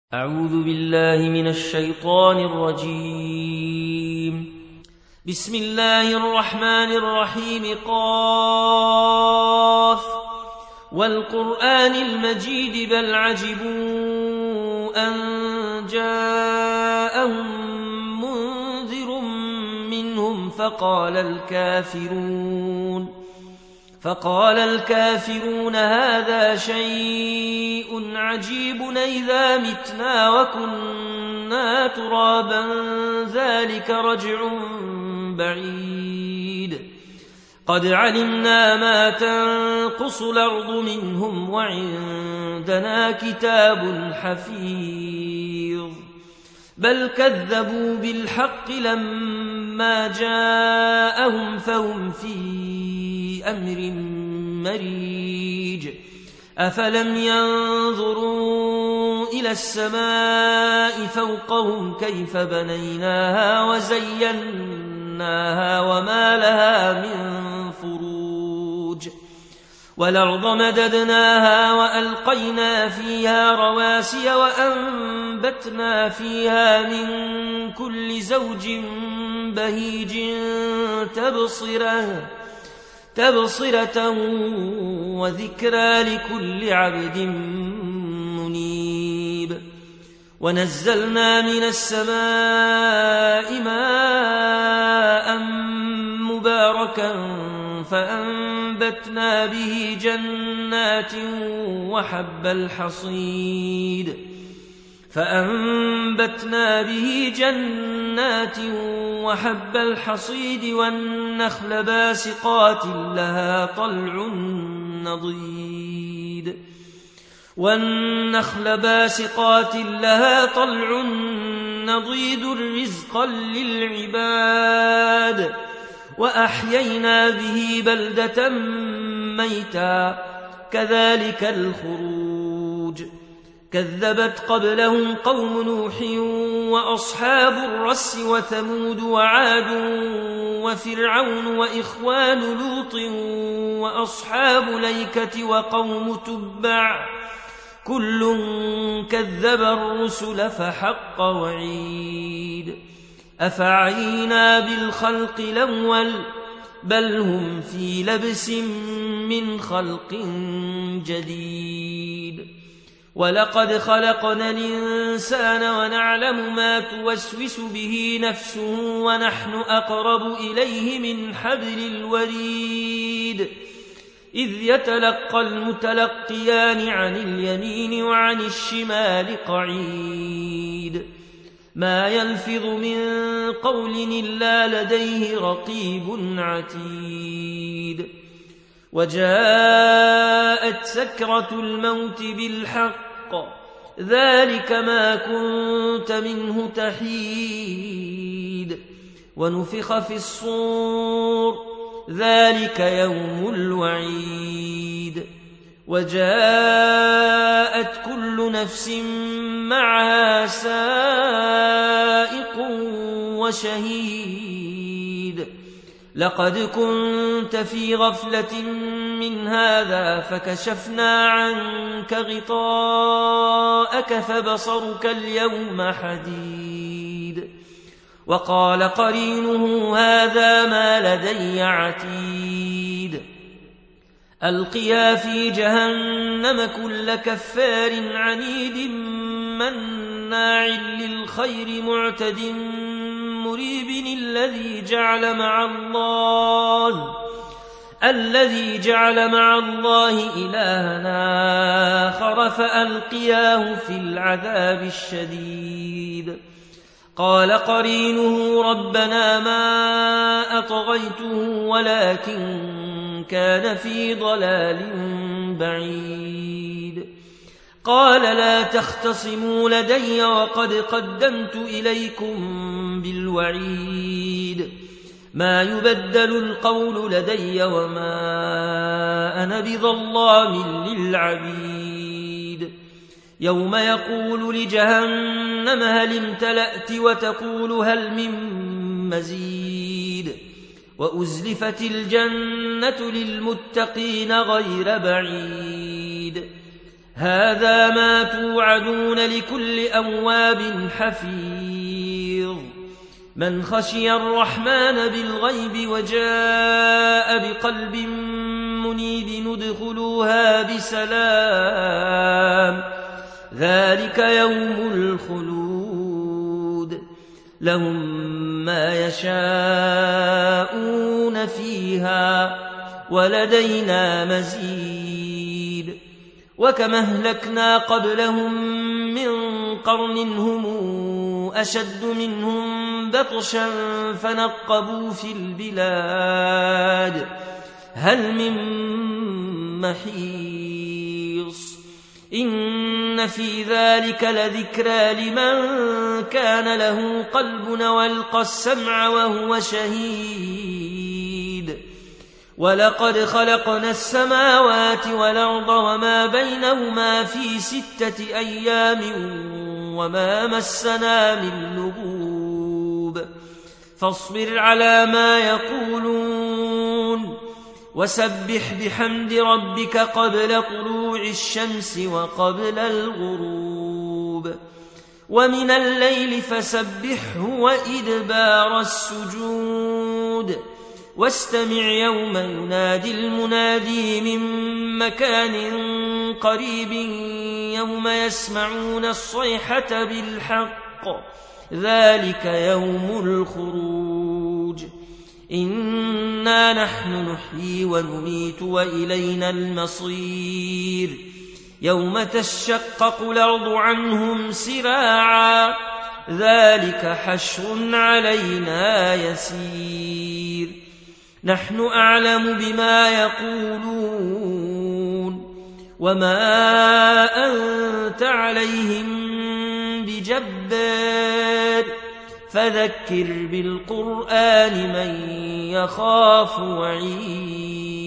أعوذ بالله من الشيطان الرجيم. بسم الله الرحمن الرحيم. قاف والقرآن المجيد بل عجبوا أن جاءهم منذر منهم فقال الكافرون هذا شيء عجيب إذا متنا وكنا ترابا ذلك رجع بعيد. قد علمنا ما تنقص الأرض منهم وعندنا كتاب حفيظ. بل كذبوا بالحق لما جاءهم فهم في أمر مريج. أفلم ينظروا إلى السماء فوقهم كيف بنيناها وزيناها وما لها من فروج. والأرض مددناها وألقينا فيها رواسي وأنبتنا فيها من كل زوج بهيج تبصرة وذكرى لكل عبد منيب. ونزلنا من السماء ماء مباركا فأنبتنا به جنات وحب الحصيد والنخل باسقات لها طلع نضيد رزقا للعباد. وأحيينا به بلدة ميتا كذلك الخروج. كذبت قبلهم قوم نوح وأصحاب الرس وثمود وعاد وفرعون وإخوان لوط وأصحاب الأيكة وقوم تبع كل كذب الرسل فحق وعيد. أفعينا بالخلق الأول بل هم في لبس من خلق جديد. ولقد خلقنا الإنسان ونعلم ما توسوس به نفسه ونحن أقرب إليه من حبل الوريد. إذ يتلقى المتلقيان عن اليمين وعن الشمال قعيد. ما يلفظ من قول إلا لديه رقيب عتيد. وجاءت سكرة الموت بالحق ذلك ما كنت منه تحيد. ونفخ في الصور ذلك يوم الوعيد. وجاءت كل نفس معها سائق وشهيد. لقد كنت في غفلة من هذا فكشفنا عنك غطاءك فبصرك اليوم حديد. وقال قرينه هذا ما لدي عتيد. ألقيا في جهنم كل كفار عنيد مناع للخير معتد مريب. الذي جعل مع الله إلهنا آخر فألقياه في العذاب الشديد. قال قرينه ربنا ما أطغيته ولكن كان في ضلال بعيد. قال لا تختصموا لدي وقد قدمت إليكم بالوعيد. ما يبدل القول لدي وما أنا بظلام للعبيد. يوم يقول لجهنم هل امتلأت وتقول هل من مزيد. وأزلفت الجنة للمتقين غير بعيد. هذا ما توعدون لكل أواب حفيظ من خشي الرحمن بالغيب وجاء بقلب منيب ندخلوها بسلام ذلك يوم الخلود لهم ما يشاءون فيها ولدينا مزيد وكما أهلكنا قبلهم من قرن هم أشد منهم بطشا فنقبوا في البلاد هل من محيص إن في ذلك لذكرى لمن كان له قلب والقى السمع وهو شهيد ولقد خلقنا السماوات والأرض وما بينهما في 6 أيام وما مسنا من لغوب فاصبر على ما يقولون وسبح بحمد ربك قبل طلوع الشمس وقبل الغروب ومن الليل فسبحه وإدبار السجود واستمع يوم ينادي المنادي من مكان قريب يوم يسمعون الصيحة بالحق ذلك يوم الخروج إنا نحن نحيي ونميت وإلينا المصير يوم تشقق الأرض عنهم سراعا ذلك حشر علينا يسير نحن أعلم بما يقولون وما أنت عليهم بجبار فذكر بالقرآن من يخاف وعيد